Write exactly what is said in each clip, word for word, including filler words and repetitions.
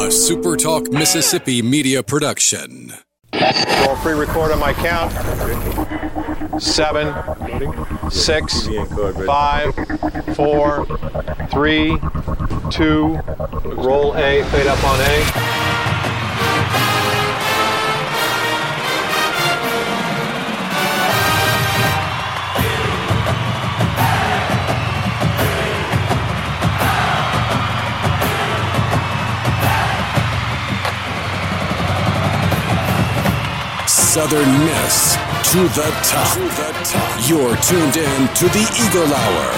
A Super Talk Mississippi media production. Roll pre-record on my count. Seven, six, five, four, three, two. Roll A, fade up on A. Southern Miss to the top. To the top. You're tuned in to the Eagle Hour.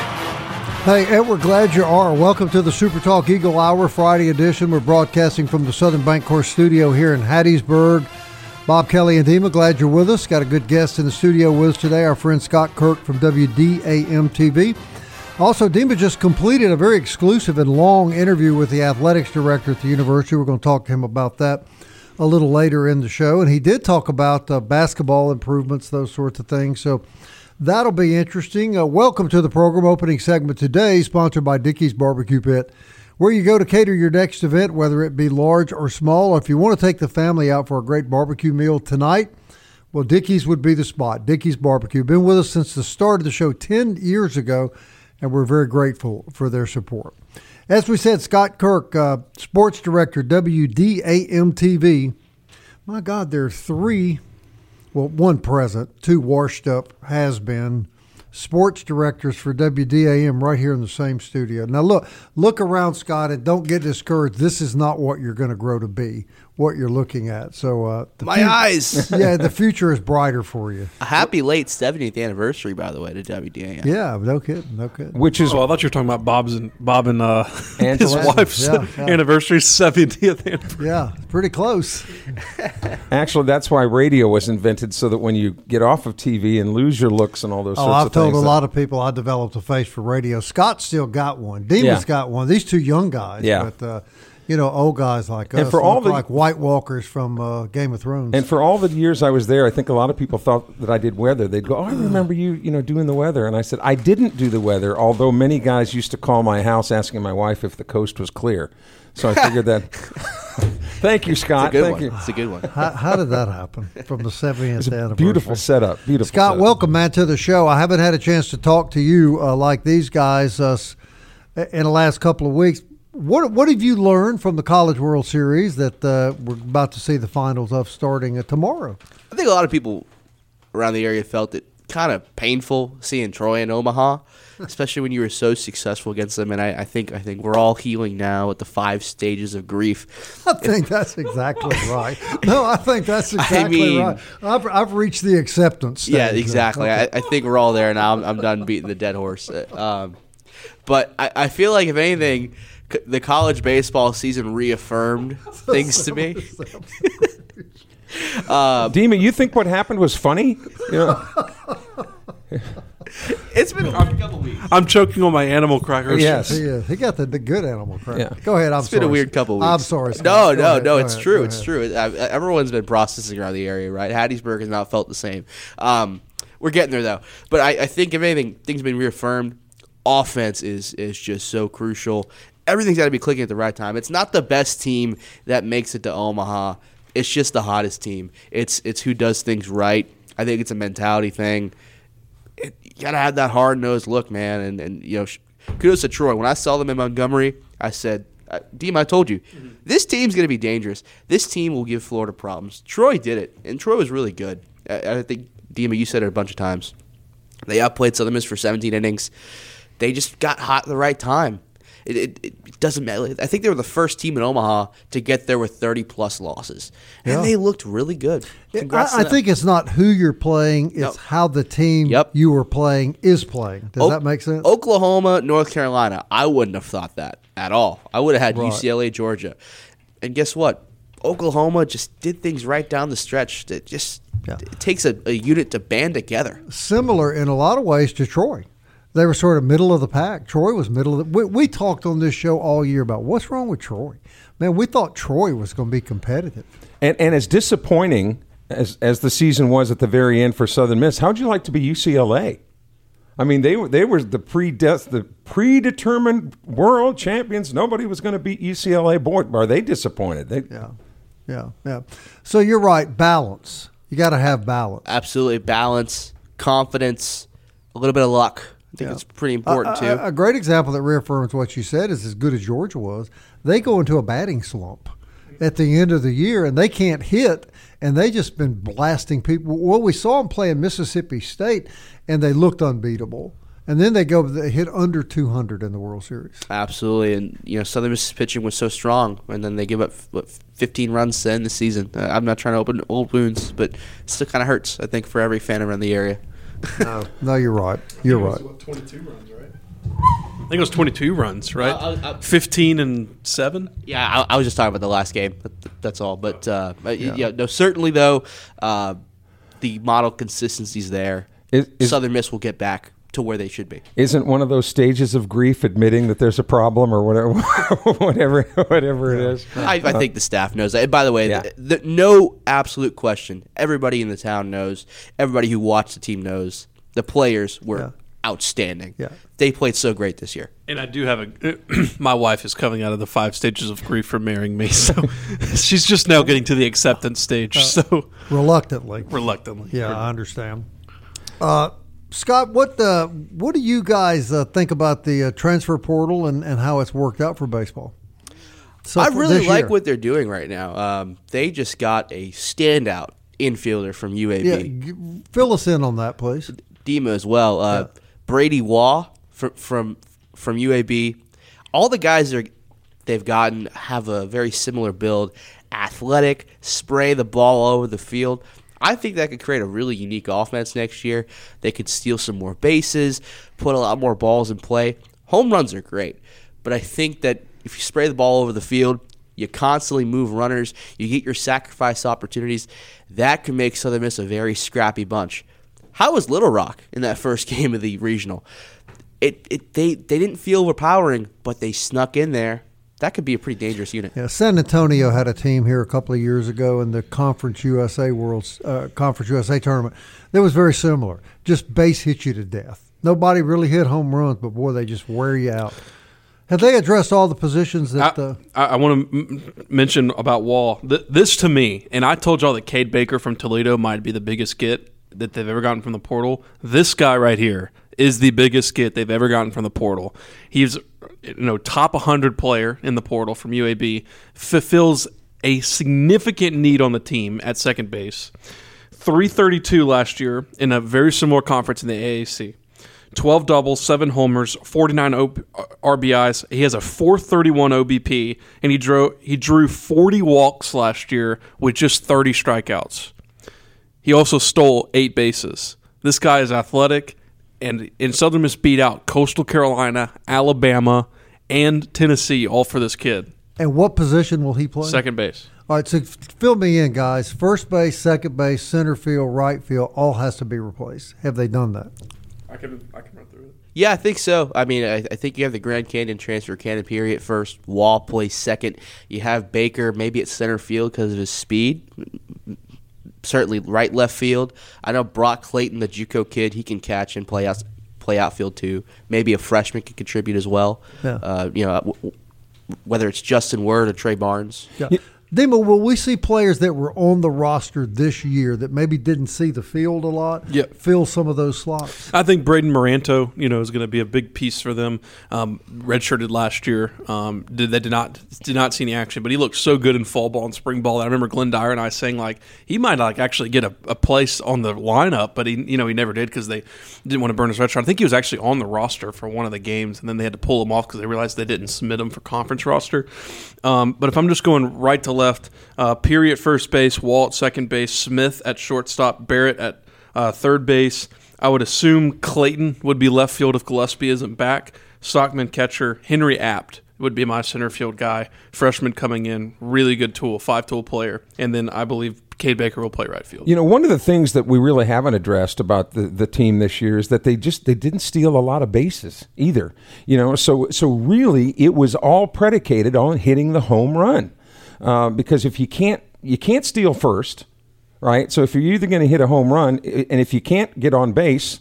Hey, Ed, we're glad you are. Welcome to the Super Talk Eagle Hour Friday edition. We're broadcasting from the Southern Bancorp studio here in Hattiesburg. Bob Kelly and Dima, glad you're with us. Got a good guest in the studio with us today, our friend Scott Kirk from W D A M T V. Also, Dima just completed a very exclusive and long interview with the athletics director at the university. We're going to talk to him about that a little later in the show. And he did talk about uh, basketball improvements, those sorts of things. So that'll be interesting. Uh, welcome to the program. Opening segment today, sponsored by Dickey's Barbecue Pit, where you go to cater your next event, whether it be large or small. Or if you want to take the family out for a great barbecue meal tonight, well, Dickey's would be the spot. Dickey's Barbecue. Been with us since the start of the show ten years ago, and we're very grateful for their support. As we said, Scott Kirk, uh, sports director, W D A M T V. My God, there are three, well, one present, two washed up, has-been sports directors for W D A M right here in the same studio. Now, look, look around, Scott, and don't get discouraged. This is not what you're going to grow to be, what you're looking at. So, uh, My fu- eyes. Yeah, the future is brighter for you. A happy late seventieth anniversary, by the way, to W D A M. Yeah, no kidding, no kidding. Which is, oh, I thought you were talking about Bob's and Bob and uh, his Angela. wife's Yeah, yeah. anniversary, seventieth anniversary. Yeah, pretty close. Actually, that's why radio was invented, so that when you get off of T V and lose your looks and all those Oh, sorts I've of told things. a that- lot of people I developed a face for radio. Scott's still got one. Dima's Yeah. got one. These two young guys. Yeah. But, uh, you know, old guys like And us. for all look the- like White Walkers from uh, Game of Thrones. And for all the years I was there, I think a lot of people thought that I did weather. They'd go, "Oh, I remember you, you know, doing the weather." And I said, "I didn't do the weather." Although many guys used to call my house asking my wife if the coast was clear. So I figured that. Thank you, Scott. It's a good Thank one. you. It's a good one. how, how did that happen from the seventieth anniversary? Beautiful setup. Beautiful. Scott, setup. welcome, man, to the show. I haven't had a chance to talk to you uh, like these guys uh, s- in the last couple of weeks. What what have you learned from the College World Series that uh, we're about to see the finals of starting uh, tomorrow? I think a lot of people around the area felt it kind of painful seeing Troy in Omaha, especially when you were so successful against them. And I, I think I think we're all healing now with the five stages of grief. I think that's exactly right. No, I think that's exactly mean- right. I've, I've reached the acceptance stage. Yeah, exactly. Okay. I, I think we're all there now. I'm, I'm done beating the dead horse. Um, but I, I feel like, if anything, c- the college baseball season reaffirmed things to me. Dima, you think what happened was funny? You know, It's been a couple weeks. I'm choking on my animal crackers. yes. He, is. he got the, the good animal crack. Yeah. Go ahead. I'm It's sorry. been a weird couple weeks. I'm sorry. Scott. No, Go no, ahead, no. go It's ahead, true. go It's ahead. true. I, everyone's been processing around the area, right? Hattiesburg has not felt the same. Um, we're getting there though. But I, I think if anything, things have been reaffirmed. Offense is is just so crucial. Everything's got to be clicking at the right time. It's not the best team that makes it to Omaha. It's just the hottest team. It's it's who does things right. I think it's a mentality thing. It, you gotta have that hard nosed look, man. And and you know, sh- kudos to Troy. When I saw them in Montgomery, I said, uh, "Deem, I told you, mm-hmm. this team's gonna be dangerous. This team will give Florida problems." Troy did it, and Troy was really good. I, I think, Deema, you said it a bunch of times. They outplayed Southern Miss for seventeen innings. They just got hot at the right time. It, it, it doesn't matter. I think they were the first team in Omaha to get there with thirty plus losses, and Yeah. they looked really good. Congrats I, to I them. think it's not who you're playing; it's Nope. how the team Yep. you were playing is playing. Does O- that make sense? Oklahoma, North Carolina. I wouldn't have thought that at all. I would have had Right. U C L A, Georgia, and guess what? Oklahoma just did things right down the stretch. That just Yeah. it takes a, a unit to band together. Similar in a lot of ways to Troy. They were sort of middle of the pack. Troy was middle of the we, we talked on this show all year about what's wrong with Troy. Man, we thought Troy was going to be competitive. And and as disappointing as as the season was at the very end for Southern Miss, how'd you like to be U C L A? I mean, they were they were the pre the predetermined world champions. Nobody was going to beat U C L A. Boy, are they disappointed? They, yeah, yeah, yeah. So you're right. Balance. You got to have balance. Absolutely, balance, confidence, a little bit of luck. I think Yeah. it's pretty important, too. A, a great example that reaffirms what you said is as good as Georgia was, they go into a batting slump at the end of the year, and they can't hit, and they just been blasting people. Well, we saw them play in Mississippi State, and they looked unbeatable. And then they go they hit under two hundred in the World Series. Absolutely, and you know Southern Miss's pitching was so strong, and then they give up what, fifteen runs to end the season. Uh, I'm not trying to open old wounds, but it still kind of hurts, I think, for every fan around the area. No, no, you're right. You're I right. think it was, what, twenty-two runs, right? I think it was twenty-two runs, right? Uh, uh, uh, fifteen and seven. Yeah, I, I was just talking about the last game. That's all. But uh, yeah. Yeah. no, certainly though, uh, the model consistency's there. Is- is- Southern Miss will get back to where they should be. Isn't one of those stages of grief admitting that there's a problem or whatever, whatever, whatever it is? I, I think the staff knows that. And by the way, Yeah. the, the, no absolute question. Everybody in the town knows. Everybody who watched the team knows. The players were Yeah. outstanding. Yeah. They played so great this year. And I do have a. My wife is coming out of the five stages of grief for marrying me, so she's just now getting to the acceptance stage. So Reluctantly. reluctantly, Yeah, I understand. Uh, Scott, what uh, what do you guys uh, think about the uh, transfer portal and, and how it's worked out for baseball? So I for really this like year. what they're doing right now. Um, they just got a standout infielder from U A B. Yeah, g- fill us in on that, please. Dima as well. Uh, Yeah. Brady Waugh from from from U A B. All the guys are they've gotten have a very similar build, athletic, spray the ball all over the field. I think that could create a really unique offense next year. They could steal some more bases, put a lot more balls in play. Home runs are great, but I think that if you spray the ball over the field, you constantly move runners, you get your sacrifice opportunities, that can make Southern Miss a very scrappy bunch. How was Little Rock in that first game of the regional? It, it they, they didn't feel overpowering, but they snuck in there. That could be a pretty dangerous unit. Yeah, San Antonio had a team here a couple of years ago in the Conference U S A World's uh, Conference U S A tournament. That was very similar. Just base hit you to death. Nobody really hit home runs, but boy, they just wear you out. Have they addressed all the positions that? I, Uh, I, I want to m- mention about Wall. Th- this to me, and I told y'all that Cade Baker from Toledo might be the biggest get that they've ever gotten from the portal. This guy right here is the biggest get they've ever gotten from the portal. He's, you know, top one hundred player in the portal from U A B, fulfills a significant need on the team at second base. three thirty-two last year in a very similar conference in the A A C. twelve doubles, seven homers, forty-nine o- R B Is. He has a four thirty-one O B P, and he drew he drew forty walks last year with just thirty strikeouts. He also stole eight bases. This guy is athletic, and in Southern Miss beat out Coastal Carolina, Alabama, and Tennessee, all for this kid. and what position will he play? Second base. All right, so fill me in, guys. First base, second base, center field, right field, all has to be replaced. Have they done that? I can I can run through it. Yeah, I think so. I mean, I, I think you have the Grand Canyon transfer Canterbury at first. Wall plays second. You have Baker maybe at center field because of his speed. Certainly right left field. I know Brock Clayton, the JUCO kid, he can catch and play out play outfield too. Maybe a freshman can contribute as well. Yeah. Uh, you know, w- w- whether it's Justin Word or Trey Barnes. Yeah. Dima, will we see players that were on the roster this year that maybe didn't see the field a lot Yep. fill some of those slots? I think Braden Moranto, you know, is going to be a big piece for them. Um, redshirted last year, um, did they did not did not see any action, but he looked so good in fall ball and spring ball. I remember Glenn Dyer and I saying like he might like actually get a, a place on the lineup, but he you know he never did because they didn't want to burn his red shirt. I think he was actually on the roster for one of the games, and then they had to pull him off because they realized they didn't submit him for conference roster. Um, but if I'm just going right to left. Uh, Peary at first base, Wall at second base, Smith at shortstop, Barrett at uh, third base. I would assume Clayton would be left field if Gillespie isn't back. Stockman catcher, Henry Apt would be my center field guy. Freshman coming in, really good tool, five-tool player. And then I believe Cade Baker will play right field. You know, one of the things that we really haven't addressed about the, the team this year is that they just they didn't steal a lot of bases either. You know, so so really it was all predicated on hitting the home run. Uh, because if you can't you can't steal first, right? So if you're either going to hit a home run, and if you can't get on base,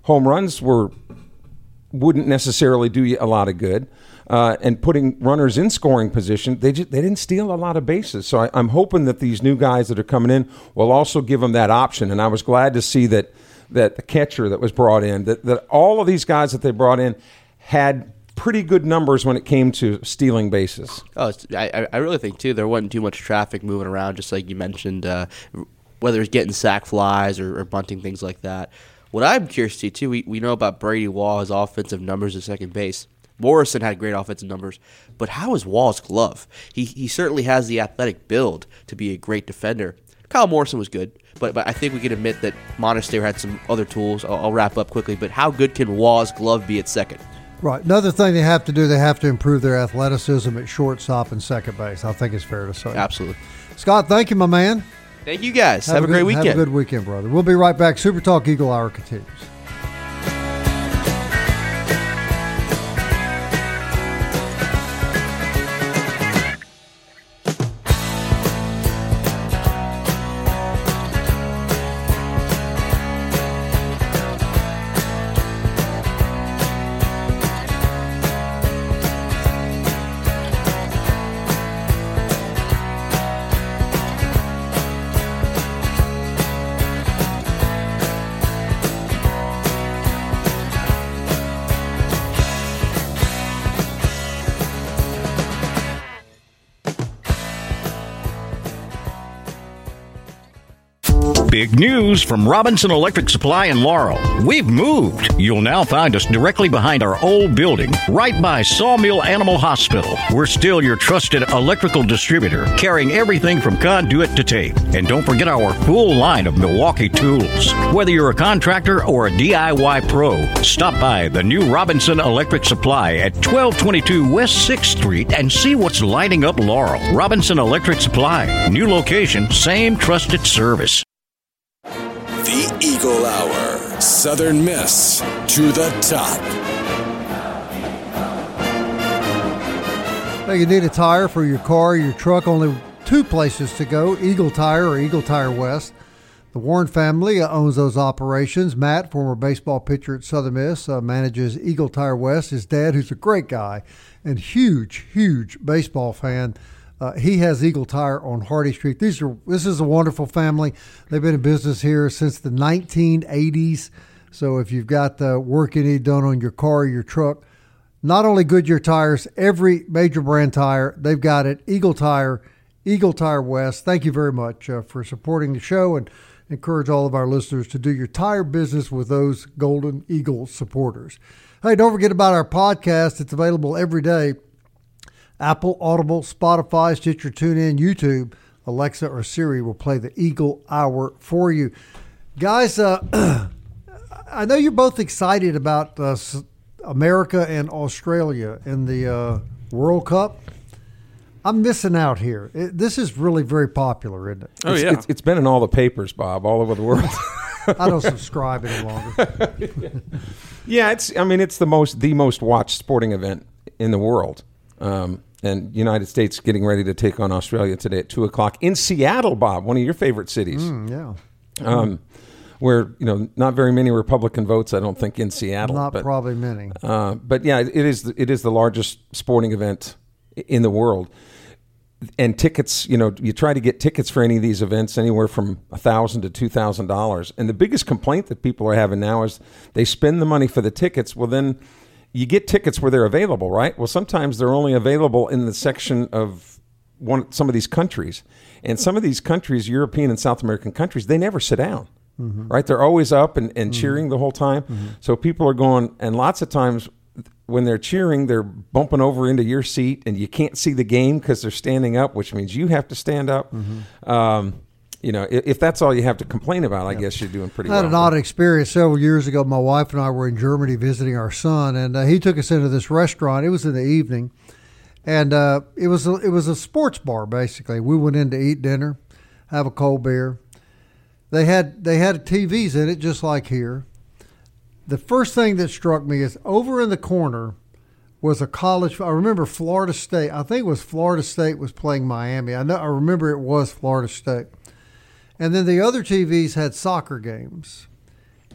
home runs were wouldn't necessarily do you a lot of good. Uh, and putting runners in scoring position, they just, they didn't steal a lot of bases. So I, I'm hoping that these new guys that are coming in will also give them that option. And I was glad to see that that the catcher that was brought in, that, that all of these guys that they brought in had pretty good numbers when it came to stealing bases. Oh, it's, I, I really think, too, there wasn't too much traffic moving around, just like you mentioned, uh, whether it's getting sack flies or, or bunting, things like that. What I'm curious to see, too, we, we know about Brady Wall, his offensive numbers at second base. Morrison had great offensive numbers, but how is Wall's glove? He he certainly has the athletic build to be a great defender. Kyle Morrison was good, but, but I think we can admit that Monasterio had some other tools. I'll, I'll wrap up quickly, but how good can Wall's glove be at second? Right. Another thing they have to do, they have to improve their athleticism at shortstop and second base. I think it's fair to say. Absolutely. Scott, thank you, my man. Thank you, guys. Have, have a great good, weekend. Have a good weekend, brother. We'll be right back. Super Talk Eagle Hour continues. Big news from Robinson Electric Supply in Laurel. We've moved. You'll now find us directly behind our old building, right by Sawmill Animal Hospital. We're still your trusted electrical distributor, carrying everything from conduit to tape. And don't forget our full line of Milwaukee tools. Whether you're a contractor or a D I Y pro, stop by the new Robinson Electric Supply at twelve twenty-two West sixth Street and see what's lighting up Laurel. Robinson Electric Supply. New location, same trusted service. The Eagle Hour. Southern Miss to the top. Now you need a tire for your car or your truck. Only two places to go, Eagle Tire or Eagle Tire West. The Warren family uh, owns those operations. Matt, former baseball pitcher at Southern Miss, uh, manages Eagle Tire West. His dad, who's a great guy and huge, huge baseball fan, Uh, he has Eagle Tire on Hardy Street. These are this is a wonderful family. They've been in business here since the nineteen eighties. So if you've got the work you need done on your car or your truck, not only Goodyear tires, every major brand tire, they've got it. Eagle Tire, Eagle Tire West. Thank you very much uh, for supporting the show, and encourage all of our listeners to do your tire business with those Golden Eagle supporters. Hey, don't forget about our podcast. It's available every day. Apple, Audible, Spotify, Stitcher, TuneIn, YouTube, Alexa, or Siri will play the Eagle Hour for you. Guys, uh, I know you're both excited about uh, America and Australia in the uh, World Cup. I'm missing out here. It, this is really very popular, isn't it? Oh, it's, yeah. It's, it's been in all the papers, Bob, all over the world. I don't subscribe any longer. Yeah, it's. I mean, it's the most the most watched sporting event in the world. Um, and United States getting ready to take on Australia today at two o'clock in Seattle, Bob, one of your favorite cities. Mm, yeah. Um, where, you know, not very many Republican votes, I don't think, in Seattle. Not but, probably many. Uh, but, yeah, it is, it is the largest sporting event in the world. And tickets, you know, you try to get tickets for any of these events anywhere from one thousand dollars to two thousand dollars. And the biggest complaint that people are having now is they spend the money for the tickets. Well, then you get tickets where they're available, right? Well, sometimes they're only available in the section of one some of these countries. And some of these countries, European and South American countries, they never sit down, mm-hmm. right? They're always up and, and mm-hmm. cheering the whole time. Mm-hmm. So people are going, and lots of times when they're cheering, they're bumping over into your seat, and you can't see the game because they're standing up, which means you have to stand up. Mm-hmm. Um, you know, if, if that's all you have to complain about, I yeah. guess you're doing pretty well. I had well. an odd experience several years ago. My wife and I were in Germany visiting our son, and uh, he took us into this restaurant. It was in the evening, and uh, it was a, it was a sports bar basically. We went in to eat dinner, have a cold beer. They had they had T Vs in it just like here. The first thing that struck me is over in the corner was a college. I remember Florida State. I think it was Florida State was playing Miami. I know. I remember it was Florida State. And then the other T Vs had soccer games.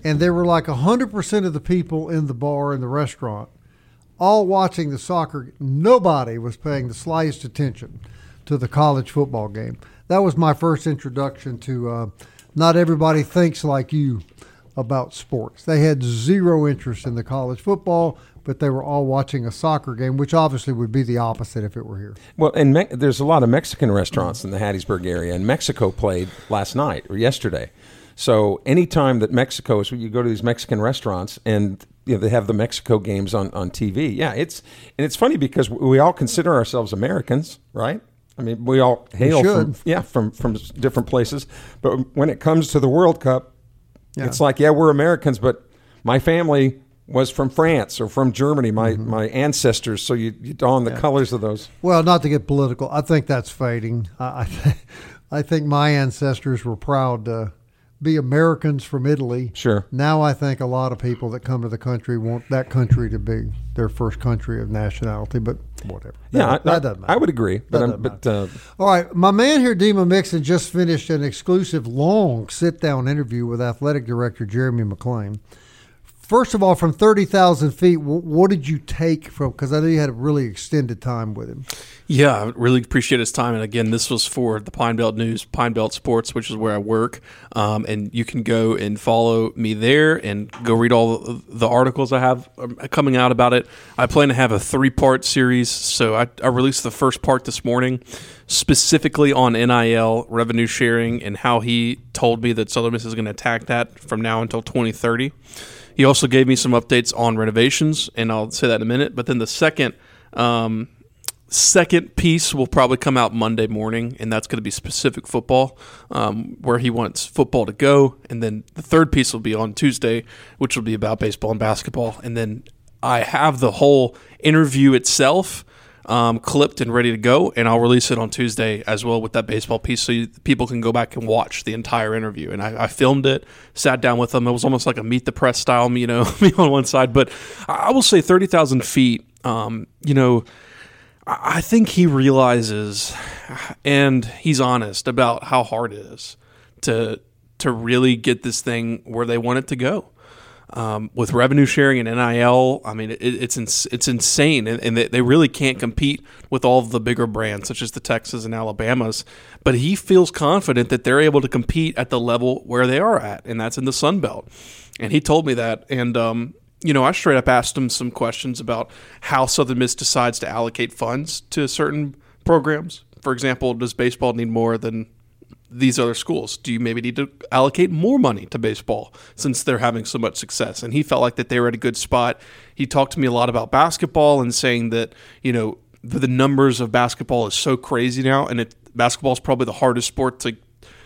and there were like one hundred percent of the people in the bar in the restaurant all watching the soccer. Nobody was paying the slightest attention to the college football game. That was my first introduction to uh, not everybody thinks like you about sports. They had zero interest in the college football, but they were all watching a soccer game, which obviously would be the opposite if it were here. Well, and Me- there's a lot of Mexican restaurants in the Hattiesburg area, and Mexico played last night or yesterday. So anytime that Mexico is, you go to these Mexican restaurants and you know, they have the Mexico games on, on T V. Yeah, it's and it's funny because we all consider ourselves Americans, right? I mean, we all hail we from yeah from from different places, but when it comes to the World Cup, yeah. it's like yeah, we're Americans, but my family was from France or from Germany, my mm-hmm. my ancestors. So you, you don the yeah. colors of those. Well, not to get political, I think that's fading. I I, th- I think my ancestors were proud to be Americans from Italy. Sure. Now I think a lot of people that come to the country want that country to be their first country of nationality, but whatever. That, yeah, I, that doesn't matter. I would agree. But, um, but uh, all right, my man here, Dima Mixon, just finished an exclusive long sit-down interview with athletic director Jeremy McClain. First of all, from thirty thousand feet, what did you take from, because I know you had a really extended time with him. Yeah, I really appreciate his time. And again, this was for the Pine Belt News, Pine Belt Sports, which is where I work. Um, and you can go and follow me there and go read all the articles I have coming out about it. I plan to have a three-part series. So I, I released the first part this morning, specifically on N I L, revenue sharing, and how he told me that Southern Miss is going to attack that from now until twenty thirty. He also gave me some updates on renovations, and I'll say that in a minute. But then the second um, second piece will probably come out Monday morning, and that's going to be specific football, um, where he wants football to go. And then the third piece will be on Tuesday, which will be about baseball and basketball. And then I have the whole interview itself Um, clipped and ready to go, and I'll release it on Tuesday as well with that baseball piece so you, people can go back and watch the entire interview. And I, I filmed it, sat down with them. It was almost like a Meet the Press style, you know, me on one side. But I will say thirty thousand feet, um, you know, I think he realizes and he's honest about how hard it is to to really get this thing where they want it to go. Um, with revenue sharing and N I L, I mean, it, it's ins- it's insane, and, and they, they really can't compete with all of the bigger brands, such as the Texas and Alabamas. But he feels confident that they're able to compete at the level where they are at, and that's in the Sun Belt. And he told me that, and um, you know, I straight up asked him some questions about how Southern Miss decides to allocate funds to certain programs. For example, does baseball need more than these other schools? Do you maybe need to allocate more money to baseball since they're having so much success? And he felt like that they were at a good spot. He talked to me a lot about basketball and saying that, you know, the numbers of basketball is so crazy now, and it, basketball is probably the hardest sport to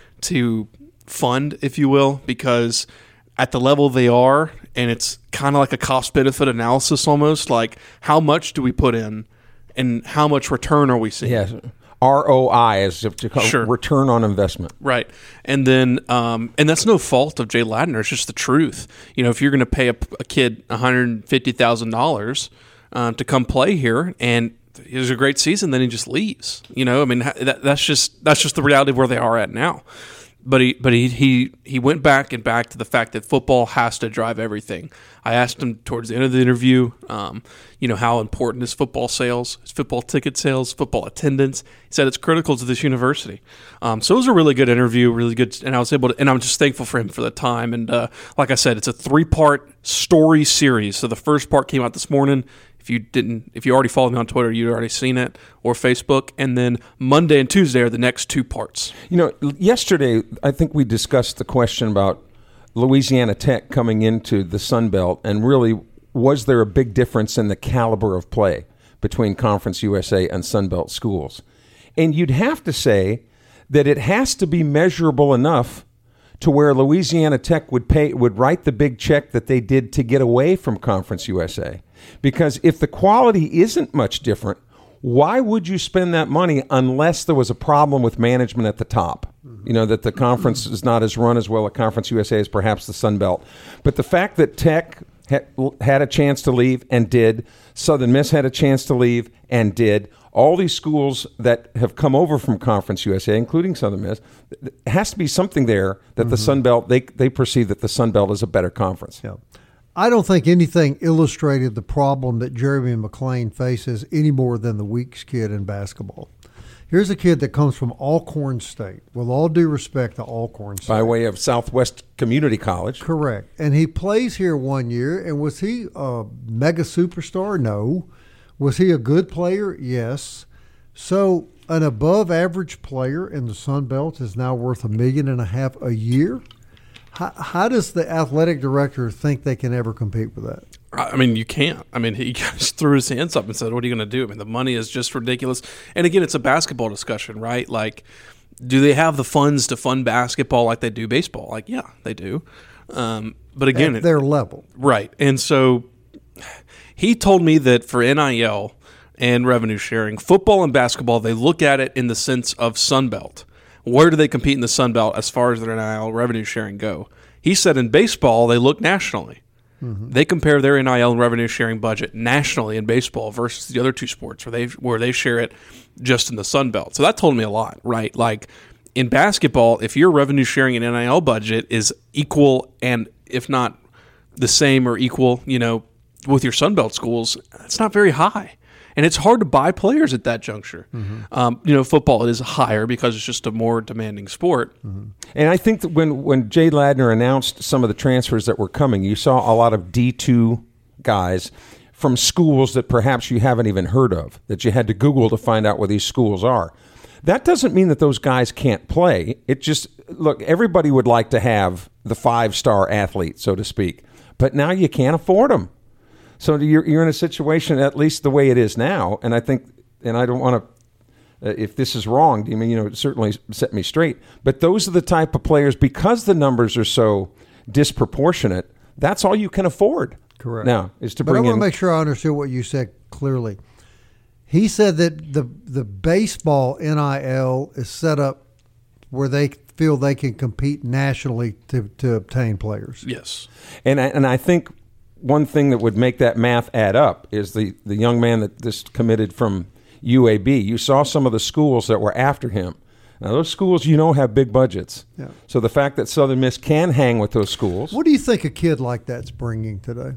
to fund, if you will, because at the level they are, and it's kind of like a cost-benefit analysis almost, like how much do we put in and how much return are we seeing? Yes. R O I is sure. return on investment. Right. And then, um, and that's no fault of Jay Ladner. It's just the truth. You know, if you're going to pay a, a kid one hundred fifty thousand dollars uh, to come play here and he has a great season, then he just leaves. You know, I mean, that, that's just that's just the reality of where they are at now. But he but he, he he went back and back to the fact that football has to drive everything. I asked him towards the end of the interview, um, you know, how important is football sales, is football ticket sales, football attendance. He said it's critical to this university. Um, so it was a really good interview, really good, and I was able to, and I'm just thankful for him for the time. And uh, like I said, it's a three-part story series. So the first part came out this morning. If you didn't, if you already followed me on Twitter, you'd already seen it, or Facebook. And then Monday and Tuesday are the next two parts. You know, yesterday I think we discussed the question about Louisiana Tech coming into the Sun Belt, and really, was there a big difference in the caliber of play between Conference U S A and Sun Belt schools? And you'd have to say that it has to be measurable enough to where Louisiana Tech would pay would write the big check that they did to get away from Conference U S A. Because if the quality isn't much different, why would you spend that money unless there was a problem with management at the top? You know, that the conference is not as run as well at Conference U S A as perhaps the Sun Belt. But the fact that Tech had, had a chance to leave and did. Southern Miss had a chance to leave and did. All these schools that have come over from Conference U S A, including Southern Miss, it has to be something there that mm-hmm. the Sun Belt, they, they perceive that the Sun Belt is a better conference. Yeah. I don't think anything illustrated the problem that Jeremy McClain faces any more than the Weeks kid in basketball. Here's a kid that comes from Alcorn State, with all due respect to Alcorn State. By way of Southwest Community College. Correct. And he plays here one year, and was he a mega superstar? No. Was he a good player? Yes. So an above-average player in the Sun Belt is now worth a million and a half a year? How, how does the athletic director think they can ever compete with that? I mean, you can't. I mean, he just threw his hands up and said, what are you going to do? I mean, the money is just ridiculous. And again, it's a basketball discussion, right? Like, do they have the funds to fund basketball like they do baseball? Like, yeah, they do. Um, but again, at their level. Right. And so he told me that for N I L and revenue sharing, football and basketball, they look at it in the sense of Sun Belt. Where do they compete in the Sun Belt as far as their N I L revenue sharing go? He said in baseball, they look nationally. Mm-hmm. They compare their N I L and revenue sharing budget nationally in baseball versus the other two sports where they where they share it just in the Sun Belt. So that told me a lot, right? Like in basketball, if your revenue sharing and N I L budget is equal and if not the same or equal, you know, with your Sun Belt schools, it's not very high. And it's hard to buy players at that juncture. Mm-hmm. Um, you know, football it is higher because it's just a more demanding sport. Mm-hmm. And I think that when, when Jay Ladner announced some of the transfers that were coming, you saw a lot of D two guys from schools that perhaps you haven't even heard of, that you had to Google to find out where these schools are. That doesn't mean that those guys can't play. It just, look, everybody would like to have the five-star athlete, so to speak. But now you can't afford them. So you're you're in a situation, at least the way it is now, and I think, and I don't want to, uh, if this is wrong, I mean, you know, certainly set me straight. But those are the type of players, because the numbers are so disproportionate, that's all you can afford. Correct. Now is to but bring in. I want to make sure I understood what you said clearly. He said that the the baseball N I L is set up where they feel they can compete nationally to to obtain players. Yes, and I, and I think. One thing that would make that math add up is the, the young man that this committed from U A B. You saw some of the schools that were after him. Now, those schools, you know, have big budgets. Yeah. So the fact that Southern Miss can hang with those schools. What do you think a kid like that's bringing today?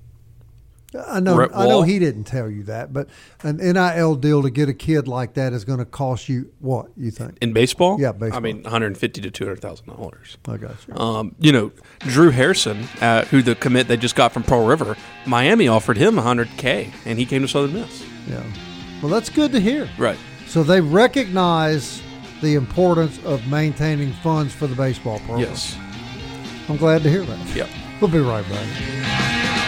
I know I know he didn't tell you that, but an N I L deal to get a kid like that is going to cost you what, you think? In baseball? Yeah, baseball. I mean, one hundred fifty thousand to two hundred thousand dollars. I got you. Um, you know, Drew Harrison, uh, who the commit they just got from Pearl River, Miami offered him one hundred K, and he came to Southern Miss. Yeah. Well, that's good to hear. Right. So they recognize the importance of maintaining funds for the baseball program. Yes. I'm glad to hear that. Yep. We'll be right back.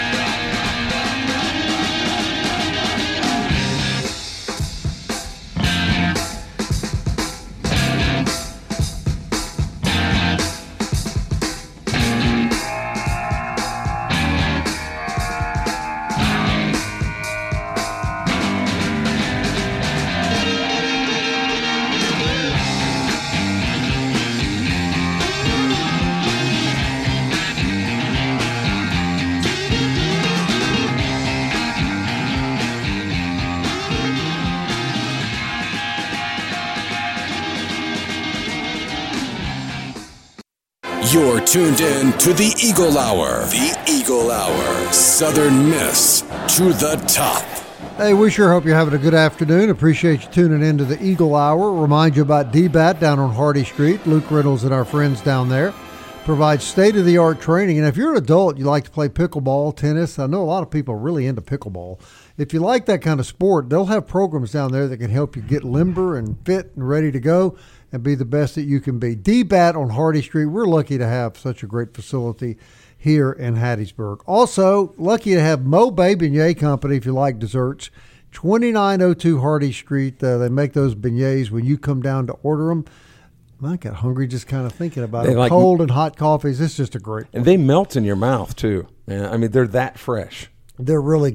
You're tuned in to the Eagle Hour. The Eagle Hour. Southern Miss to the top. Hey, we sure hope you're having a good afternoon. Appreciate you tuning in to the Eagle Hour. Remind you about D BAT down on Hardy Street. Luke Reynolds and our friends down there provide state-of-the-art training. And if you're an adult, you like to play pickleball, tennis. I know a lot of people are really into pickleball. If you like that kind of sport, they'll have programs down there that can help you get limber and fit and ready to go and be the best that you can be. D BAT on Hardy Street. We're lucky to have such a great facility here in Hattiesburg. Also, lucky to have Mo Bay Beignet Company if you like desserts. twenty-nine oh two Hardy Street. Uh, they make those beignets when you come down to order them. I got hungry just kind of thinking about they it. Like, Cold and hot coffees. It's just a great And they melt in your mouth, too. Man, I mean, they're that fresh. They're really good.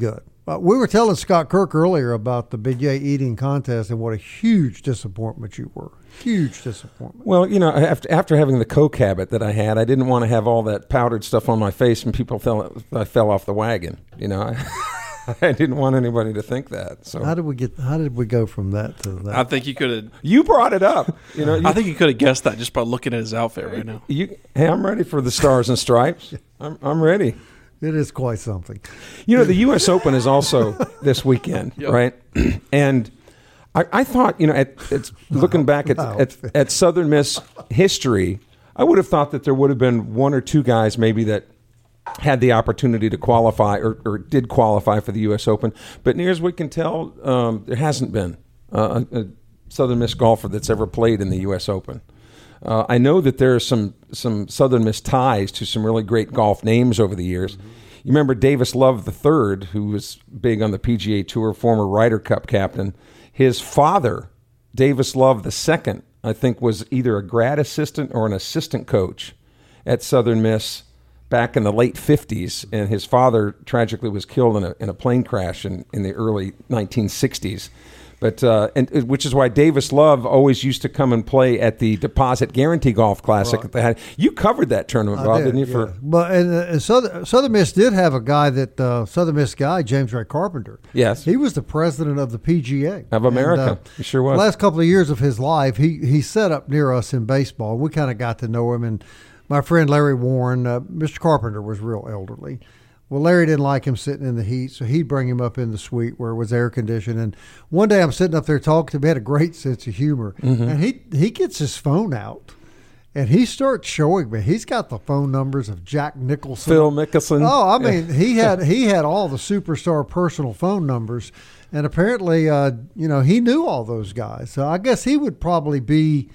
Uh, we were telling Scott Kirk earlier about the Big J eating contest and what a huge disappointment you were. Huge disappointment. Well, you know, after after having the Coke habit that I had, I didn't want to have all that powdered stuff on my face and people fell I fell off the wagon. You know, I, I didn't want anybody to think that. So How did we get? How did we go from that to that? I think you could have. you brought it up. You know, you, I think you could have guessed that just by looking at his outfit right now. you. Hey, I'm ready for the Stars and Stripes. I'm I'm ready. It is quite something. You know, the U S Open is also this weekend, Yep. right? And I, I thought, you know, at, at looking back at, Wow. at at Southern Miss history, I would have thought that there would have been one or two guys maybe that had the opportunity to qualify or, or did qualify for the U S Open. But near as we can tell, um, there hasn't been uh, a, a Southern Miss golfer that's ever played in the U S Open. Uh, I know that there are some some Southern Miss ties to some really great golf names over the years. Mm-hmm. You remember Davis Love the third, who was big on the P G A Tour, former Ryder Cup captain. His father, Davis Love the second, I think was either a grad assistant or an assistant coach at Southern Miss back in the late fifties, and his father tragically was killed in a in a plane crash in, in the early nineteen sixties. But uh, and which is why Davis Love always used to come and play at the Deposit Guarantee Golf Classic Right. that they had. You covered that tournament, I Bob, did, didn't you? yeah. For But and, uh, and Southern, Southern Miss did have a guy that uh, Southern Miss guy James Ray Carpenter. Yes. he was the president of the P G A Of America. And, uh, He sure was. The last couple of years of his life, he he set up near us in baseball. We kind of got to know him, and my friend Larry Warren, uh, Mister Carpenter was real elderly. Well, Larry didn't like him sitting in the heat, so he'd bring him up in the suite where it was air conditioned. And one day I'm sitting up there talking to him. He had a great sense of humor. Mm-hmm. And he he gets his phone out, and he starts showing me. He's got the phone numbers of Jack Nicholson. Phil Mickelson. Oh, I mean, he had he had all the superstar personal phone numbers. And apparently, uh, you know, he knew all those guys. So I guess he would probably be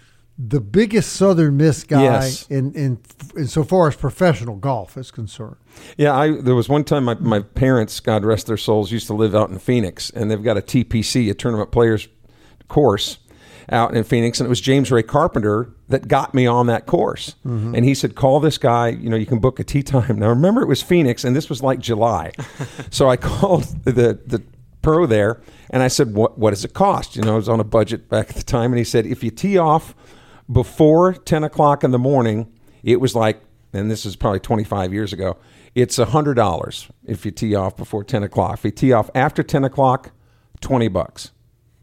the biggest Southern Miss guy Yes. in, in, in so far as professional golf is concerned. Yeah, I there was one time my, my parents, God rest their souls, used to live out in Phoenix, and they've got a T P C, a Tournament Players course, out in Phoenix, and it was James Ray Carpenter that got me on that course. Mm-hmm. And he said, call this guy, you know, you can book a tee time. Now, remember, it was Phoenix, and this was like July. So I called the the pro there, and I said, what what does it cost? You know, I was on a budget back at the time, and he said, if you tee off before ten o'clock in the morning, it was like, and this is probably twenty-five years ago, it's one hundred dollars if you tee off before ten o'clock. If you tee off after ten o'clock, twenty bucks.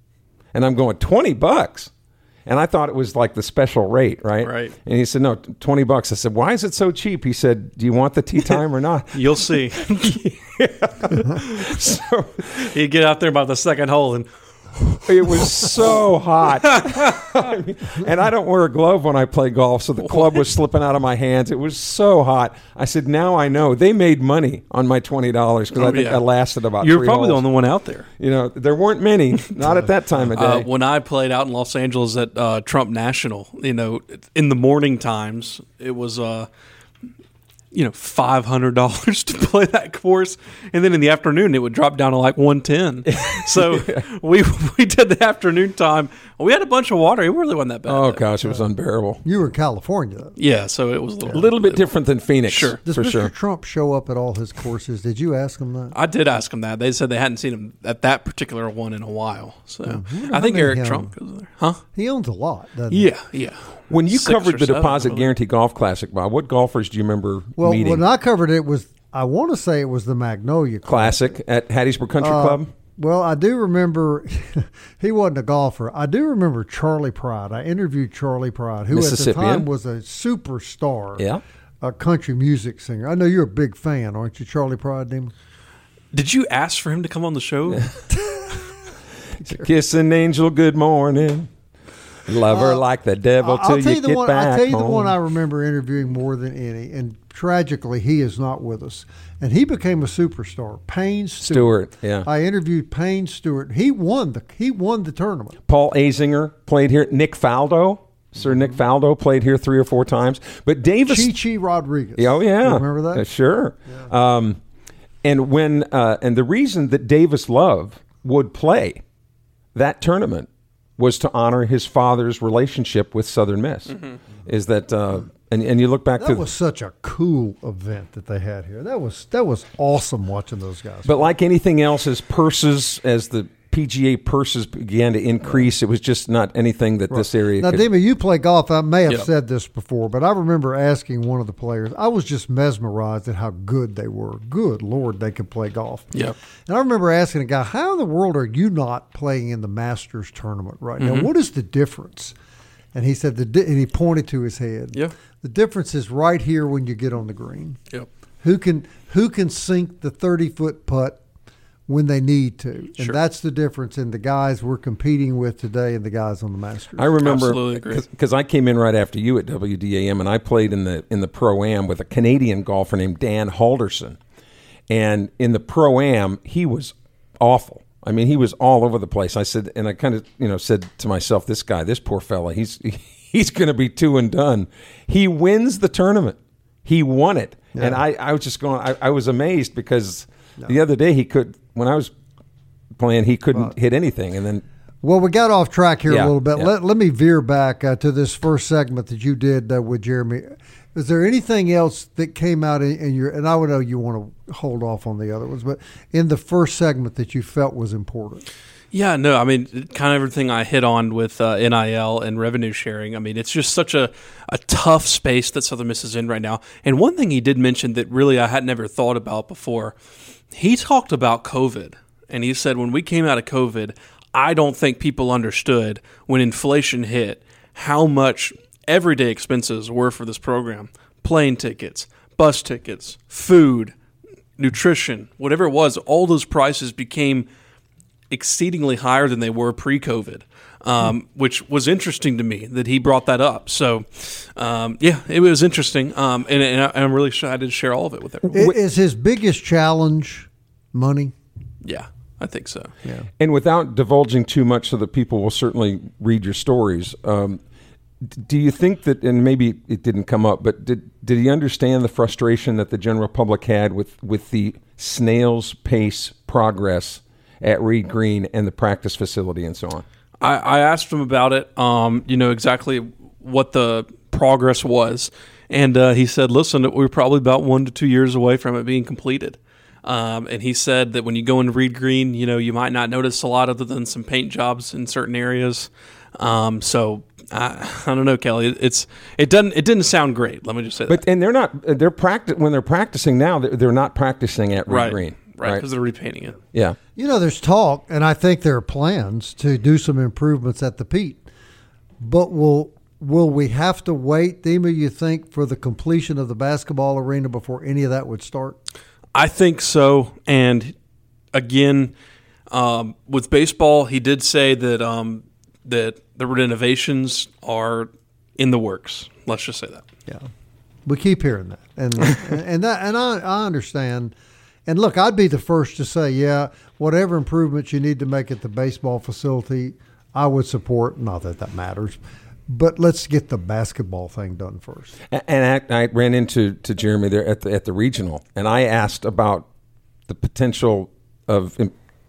And I'm going, twenty bucks? And I thought it was like the special rate, right? Right. And he said, no, twenty bucks. I said, why is it so cheap? He said, do you want the tee time or not? You'll see. So You get out there about the second hole, and it was so hot. I mean, and I don't wear a glove when I play golf, so the club was slipping out of my hands. It was so hot. I said, now I know. They made money on my twenty dollars because Oh, I think yeah. I lasted about you're three probably holes. the only one out there. You know, there weren't many, not at that time of day. Uh, when I played out in Los Angeles at uh, Trump National, you know, in the morning times, it was, uh, you know, five hundred dollars to play that course, and then in the afternoon it would drop down to like one ten. So yeah. we we did the afternoon time. We had a bunch of water. It really wasn't that bad. oh, though. gosh, it was unbearable. You were in California, though. Yeah, so it was a A little, little bit different than Phoenix, Sure. Does for Mister sure. Trump show up at all his courses? Did you ask him that? I did ask them that. They said they hadn't seen him at that particular one in a while. So Hmm. I think many, Eric um, Trump goes there. Huh? He owns a lot, doesn't he? Yeah, yeah. When you Six or covered the seven, Deposit really. Guarantee Golf Classic, Bob, what golfers do you remember Well, meeting? when I covered it, was I want to say it was the Magnolia Club. Classic at Hattiesburg Country Uh, Club? Well, I do remember he wasn't a golfer. I do remember Charlie Pride. I interviewed Charlie Pride, who at the Mississippian. time was a superstar, Yeah. a country music singer. I know you're a big fan, aren't you, Charlie Pride, Demon? Did you ask for him to come on the show? Kiss an angel, good morning. Love her like the devil I'll till tell you, you the get one. back I'll tell you the home. one I remember interviewing more than any, and tragically, he is not with us. And he became a superstar. Payne Stewart. Stewart, yeah. I interviewed Payne Stewart. He won the he won the tournament. Paul Azinger played here. Nick Faldo, Sir Nick Faldo played here three or four times. But Davis, Chi Chi Rodriguez. oh yeah, remember that? Uh, sure. Um, and when uh, and the reason that Davis Love would play that tournament was to honor his father's relationship with Southern Miss. Mm-hmm. Is that uh, and and you look back that to that was such a cool event that they had here. That was that was awesome watching those guys. But like anything else, as purses as the P G A purses began to increase, it was just not anything that right. this area now, could. Dima, you play golf. I may have yep. said this before, but I remember asking one of the players. I was just mesmerized at how good they were. Good Lord, they could play golf. Yep. And I remember asking a guy, how in the world are you not playing in the Masters tournament right mm-hmm. now? What is the difference? And he said, the di- and he pointed to his head. Yeah. The difference is right here when you get on the green. Yep. Who can who can sink the thirty-foot putt when they need to. And sure. that's the difference in the guys we're competing with today and the guys on the Masters. I remember Absolutely because I came in right after you at W D A M, and I played in the in the Pro-Am with a Canadian golfer named Dan Halderson. And in the Pro-Am, he was awful. I mean, he was all over the place. I said, and I kind of, you know, said to myself, this guy, this poor fella, he's he's going to be two and done. He wins the tournament. He won it. Yeah. And I, I was just going, I, I was amazed because no. the other day he could, when I was playing, he couldn't well, hit anything. And then. Well, we got off track here yeah, a little bit. Yeah. Let, let me veer back uh, to this first segment that you did uh, with Jeremy. Is there anything else that came out in, in your, and I would know you want to hold off on the other ones, but in the first segment that you felt was important? Yeah, no, I mean, kind of everything I hit on with uh, N I L and revenue sharing. I mean, it's just such a, a tough space that Southern Miss is in right now. And one thing he did mention that really I had never thought about before, he talked about COVID. And he said when we came out of COVID, I don't think people understood when inflation hit how much everyday expenses were for this program. Plane tickets, bus tickets, food, nutrition, whatever it was, all those prices became exceedingly higher than they were pre-COVID, um, which was interesting to me that he brought that up. So, um, yeah, it was interesting, um, and, and I, I'm really excited to share all of it with everyone. Is his biggest challenge money? Yeah, I think so. Yeah. And without divulging too much so that people will certainly read your stories, um, do you think that, and maybe it didn't come up, but did did he understand the frustration that the general public had with, with the snail's pace progress at Reed Green and the practice facility and so on? I, I asked him about it, um, you know, exactly what the progress was. And uh, he said, listen, we're probably about one to two years away from it being completed. Um, and he said that when you go into Reed Green, you know, you might not notice a lot other than some paint jobs in certain areas. Um, so I, I don't know, Kelly. It's it doesn't it didn't sound great. Let me just say but, that. And they're not they're practi- when they're practicing now. They're, they're not practicing at Reed right. Green, right? Because they're repainting it. Yeah. You know, there's talk, and I think there are plans to do some improvements at the Pete. But will will we have to wait, Thema, you think, for the completion of the basketball arena before any of that would start? I think so. And again, um, with baseball, he did say that um, that the renovations are in the works. Let's just say that. Yeah, we keep hearing that, and and that, and I, I understand. And look, I'd be the first to say, yeah, whatever improvements you need to make at the baseball facility, I would support. Not that that matters, but let's get the basketball thing done first. And I, I ran into to Jeremy there at the at the regional, and I asked about the potential of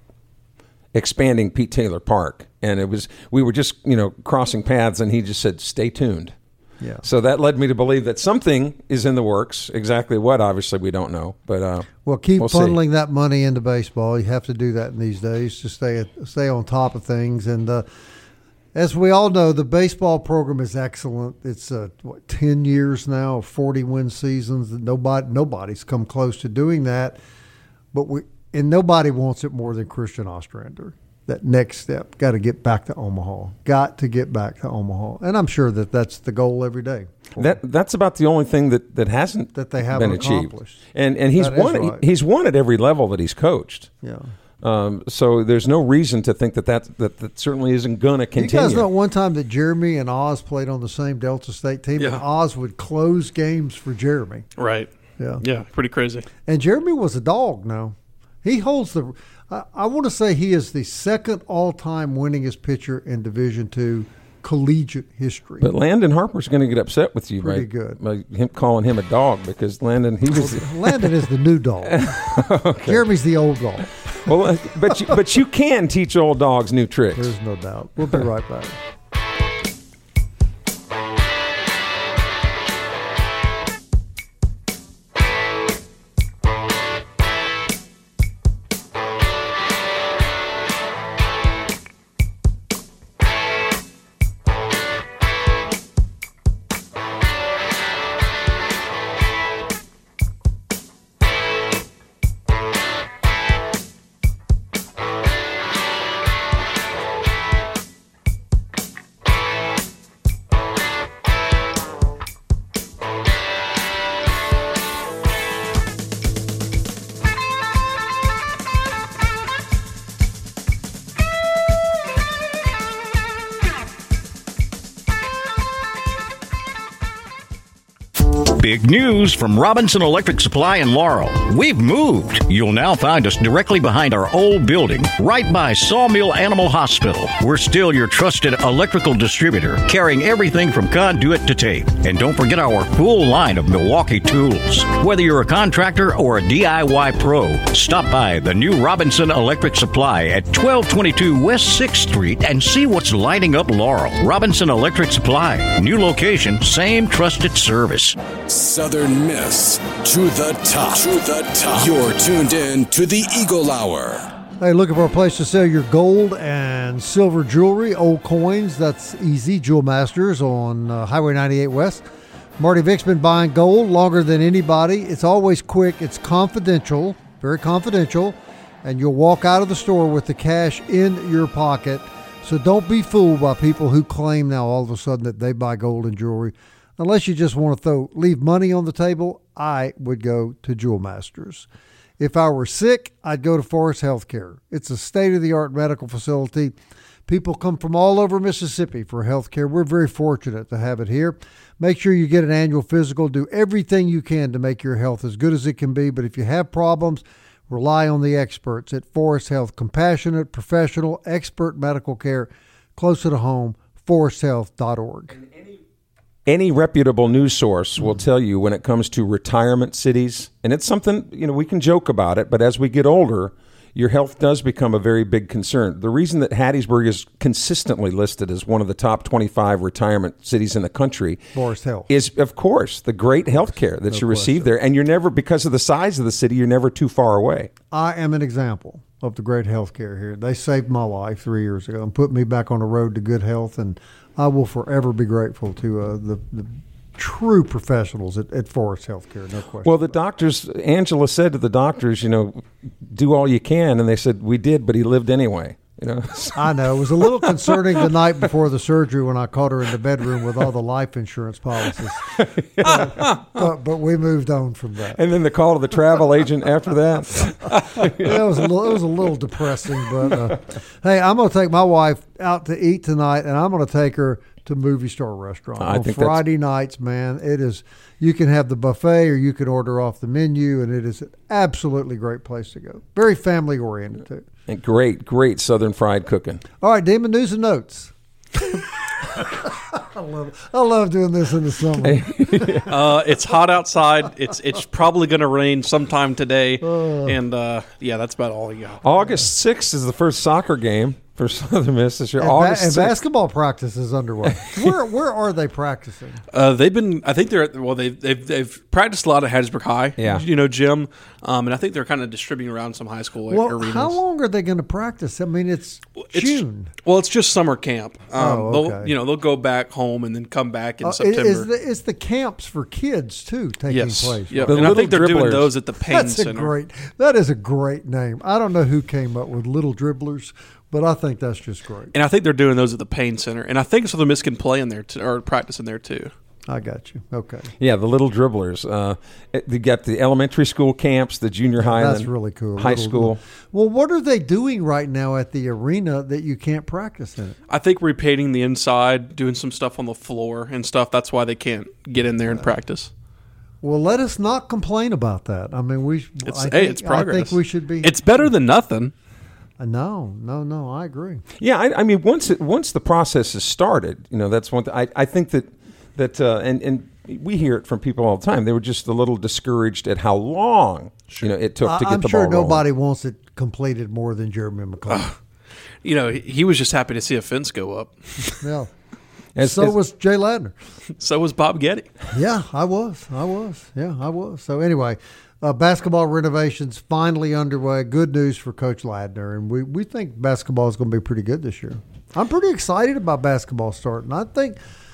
expanding Pete Taylor Park, and it was we were just you know crossing paths, and he just said, "Stay tuned." Yeah. So that led me to believe that something is in the works. Exactly what, obviously, we don't know. But uh, well, keep we'll funneling see. that money into baseball. You have to do that in these days to stay stay on top of things. And uh, as we all know, the baseball program is excellent. It's uh, what ten years now, forty win seasons. Nobody nobody's come close to doing that. But we and nobody wants it more than Christian Ostrander. That next step, got to get back to Omaha. Got to get back to Omaha, and I'm sure that that's the goal every day. That that's about the only thing that, that hasn't that they haven't been achieved. accomplished. And and he's That won is it. right. He's won at every level that he's coached. Yeah. Um, so there's no reason to think that that, that, that certainly isn't going to continue. You guys know at one time that Jeremy and Oz played on the same Delta State team, Yeah. and Oz would close games for Jeremy. Right. Yeah. Yeah. Pretty crazy. And Jeremy was a dog now. He holds the I, I want to say he is the second all-time winningest pitcher in Division Two collegiate history. But Landon Harper's going to get upset with you Pretty by, good. by him calling him a dog because Landon, he was. Landon is the new dog. Okay. Jeremy's the old dog. Well, uh, but you, but you can teach old dogs new tricks. There's no doubt. We'll be right back. Big news from Robinson Electric Supply in Laurel. We've moved. You'll now find us directly behind our old building, right by Sawmill Animal Hospital. We're still your trusted electrical distributor, carrying everything from conduit to tape. And don't forget our full line of Milwaukee tools. Whether you're a contractor or a D I Y pro, stop by the new Robinson Electric Supply at twelve twenty-two West sixth Street and see what's lighting up Laurel. Robinson Electric Supply. New location, same trusted service. Southern Miss to the top. To the top. You're tuned in to the Eagle Hour. Hey, looking for a place to sell your gold and silver jewelry, old coins? That's easy. Jewel Masters on uh, Highway ninety-eight West. Marty Vick's been buying gold longer than anybody. It's always quick. It's confidential, very confidential, and you'll walk out of the store with the cash in your pocket. So don't be fooled by people who claim now all of a sudden that they buy gold and jewelry. Unless you just want to throw leave money on the table, I would go to Jewel Masters. If I were sick, I'd go to Forest Healthcare. It's a state-of-the-art medical facility. People come from all over Mississippi for healthcare. We're very fortunate to have it here. Make sure you get an annual physical. Do everything you can to make your health as good as it can be. But if you have problems, rely on the experts at Forest Health. Compassionate, professional, expert medical care closer to home, forest health dot org. Any reputable news source will tell you when it comes to retirement cities, and it's something, you know, we can joke about it, but as we get older, your health does become a very big concern. The reason that Hattiesburg is consistently listed as one of the top twenty-five retirement cities in the country Forest Health is, of course, the great health care that no you receive question. there, and you're never, because of the size of the city, you're never too far away. I am an example of the great health care here. They saved my life three years ago and put me back on the road to good health, and I will forever be grateful to uh, the, the true professionals at, at Forest Healthcare, no question. Well, the doctors, Angela said to the doctors, you know, do all you can, and they said, we did, but he lived anyway. You know, I know. It was a little concerning the night before the surgery when I caught her in the bedroom with all the life insurance policies. but, but, but we moved on from that. And then the call to the travel agent after that. Yeah, it was a little, it was a little depressing. But uh, hey, I'm going to take my wife out to eat tonight, and I'm going to take her to Movie Star Restaurant I on think Friday nights. Man, it is. You can have the buffet, or you can order off the menu, and it is an absolutely great place to go. Very family oriented too. And great, great Southern fried cooking. All right, Demon, news and notes. I love, I love doing this in the summer. uh, it's hot outside. It's it's probably going to rain sometime today, uh, and uh, yeah, that's about all you got. August sixth is the first soccer game for Southern Miss this year. And, August ba- and sixth. basketball practice is underway. Where where are they practicing? Uh, they've been. I think they're. Well, they've they've, they've practiced a lot at Hattiesburg High. Yeah. You know, gym. Um, and I think they're kind of distributing around some high school Well, arenas. how long are they going to practice? I mean, it's, It's, June. Well, it's just summer camp. Um, Oh, they'll, okay. You know, they'll go back home and then come back in Uh, September. Is the, it's the camps for kids too taking yes. place. Yep. The And I think they're little doing dribblers. those at the Payne That's a Center. great. That is a great name. I don't know who came up with Little Dribblers, but I think that's just great. And I think they're doing those at the Payne Center. And I think Southern Miss can play in there t- or practice in there too. I got you. Okay, Yeah, the little dribblers. Uh, it- they got the elementary school camps, the junior high, and that's then really cool. high Little- school. Well, what are they doing right now at the arena that you can't practice in it? I think repainting the inside, doing some stuff on the floor and stuff. That's why they can't get in there and practice. Well, let us not complain about that. I mean, we. It's I hey, think, it's progress. I think we should be. It's better than nothing. Uh, No, no, no. I agree. Yeah, I, I mean, once it, once the process is started, you know, that's one thing. I, I think that that uh, and and we hear it from people all the time. They were just a little discouraged at how long you know it took I, to get I'm the sure ball rolling. nobody wants it completed more than Jeremy McClellan. You know, he, he was just happy to see a fence go up. Yeah. As- so as- was Jay Ladner. So was Bob Getty. Yeah, I was. I was. Yeah, I was. So anyway, uh, basketball renovations finally underway. Good news for Coach Ladner, and we, we think basketball is going to be pretty good this year. I'm pretty excited about basketball starting. I think,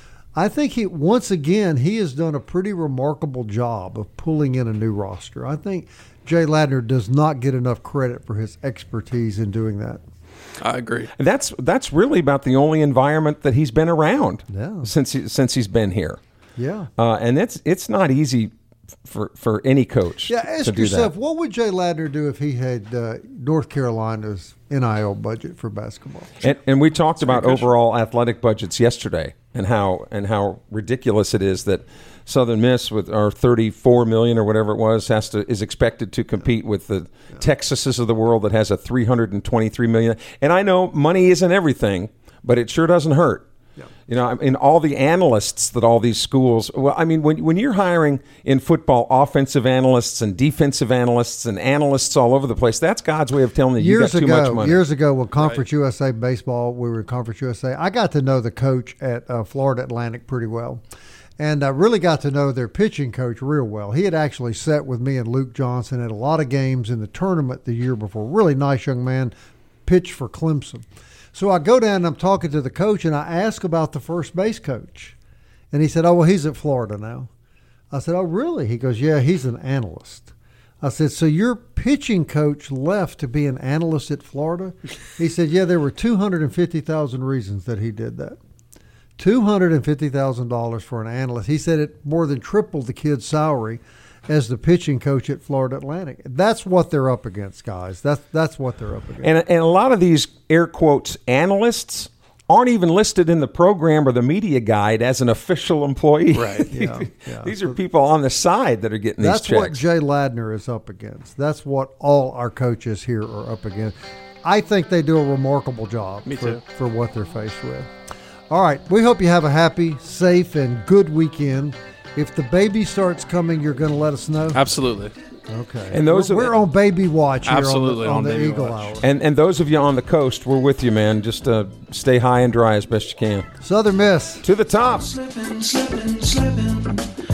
I think he once again he has done a pretty remarkable job of pulling in a new roster. I think Jay Ladner does not get enough credit for his expertise in doing that. I agree. And that's that's really about the only environment that he's been around Yeah. since he, since he's been here. Yeah. Uh, and it's it's not easy for for any coach Yeah, to ask do yourself, that. what would Jay Ladner do if he had uh, North Carolina's N I L budget for basketball? And, and we talked about overall athletic budgets yesterday, and how and how ridiculous it is that Southern Miss, with our thirty-four million or whatever it was, has to is expected to compete with the Texases of the world that has a three hundred twenty-three million. And I know money isn't everything, but it sure doesn't hurt. You know, I mean, all the analysts that all these schools. Well, I mean, when when you're hiring in football offensive analysts and defensive analysts and analysts all over the place, that's God's way of telling you you got Years too ago, much money. years ago, when Conference U S A baseball, we were in Conference U S A. I got to know the coach at uh, Florida Atlantic pretty well, and I really got to know their pitching coach real well. He had actually sat with me and Luke Johnson at a lot of games in the tournament the year before. Really nice young man, pitched for Clemson. So I go down and I'm talking to the coach, and I ask about the first base coach. And he said, oh, well, he's at Florida now. I said, oh, really? He goes, yeah, he's an analyst. I said, so your pitching coach left to be an analyst at Florida? He said, yeah, there were two hundred fifty thousand reasons that he did that. two hundred fifty thousand dollars for an analyst. He said it more than tripled the kid's salary as the pitching coach at Florida Atlantic. That's what they're up against, guys. That's that's what they're up against. And, and a lot of these air quotes analysts aren't even listed in the program or the media guide as an official employee. Right. Yeah, yeah. These are people on the side that are getting That's these checks. what Jay Ladner is up against. That's what all our coaches here are up against. I think they do a remarkable job Me for, too. for what they're faced with. All right. We hope you have a happy, safe, and good weekend. If the baby starts coming, you're going to let us know? Absolutely. Okay. And those we're, of- we're on baby watch here Absolutely, on the, on on the baby Eagle watch. Hour. And and those of you on the coast, we're with you, man. Just uh, stay high and dry as best you can. Southern Miss. To the top. Slipping, slipping, slipping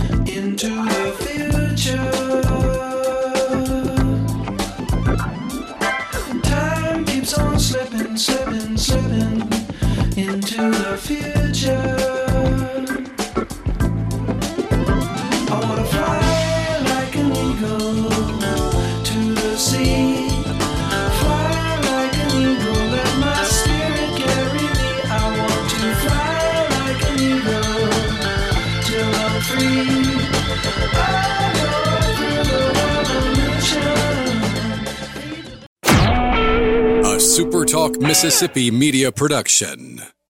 into the future. Time keeps on slipping, slipping, slipping into the future. I wanna fly like an eagle to the sea. Fly like an eagle, let my spirit carry me. I want to fly like an eagle till I'm free. I go through the revolution. A SuperTalk Mississippi media production.